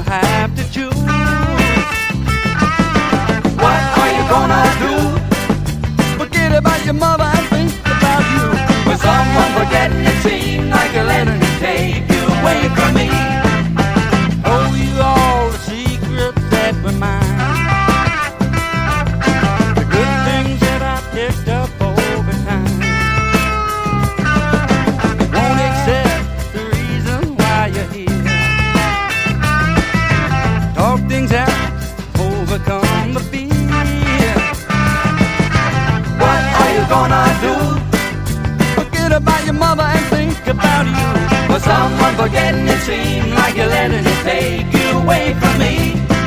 have to choose. What are you gonna do? Forget about your mother and think about you. With someone forgetting it seems like you're letting it take you away from me. Oh, you all the secrets that were mine, the good things that I picked up over time. Won't accept the reason why you're here. Talk things out, overcome the fear. What are you gonna do? Forget about your mother and think about you. For someone forgetting it seems like you're letting it take you away from me.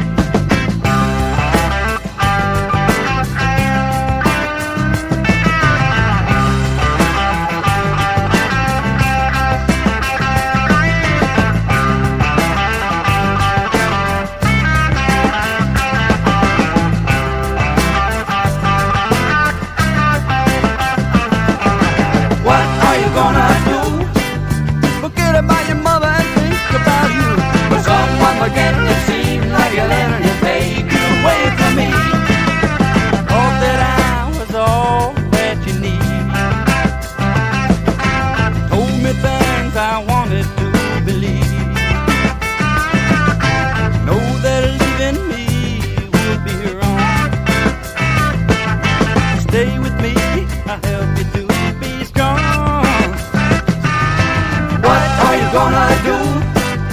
What are you gonna do? Forget about your mother and think about you. But someone forgetting it seems like you're letting it take you away from me. Thought that I was all that you need. Told me things I wanted to believe. Know that leaving me would be wrong. Stay with me, I'll help you to be strong. What are you gonna do?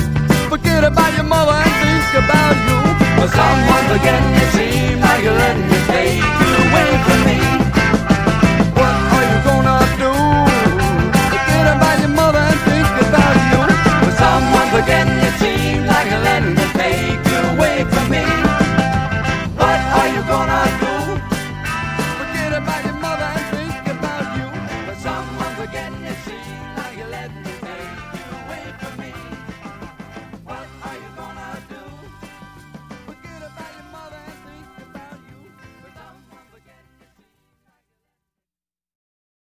Forget about your mother and think about you. For someone forgetting it seems like you're letting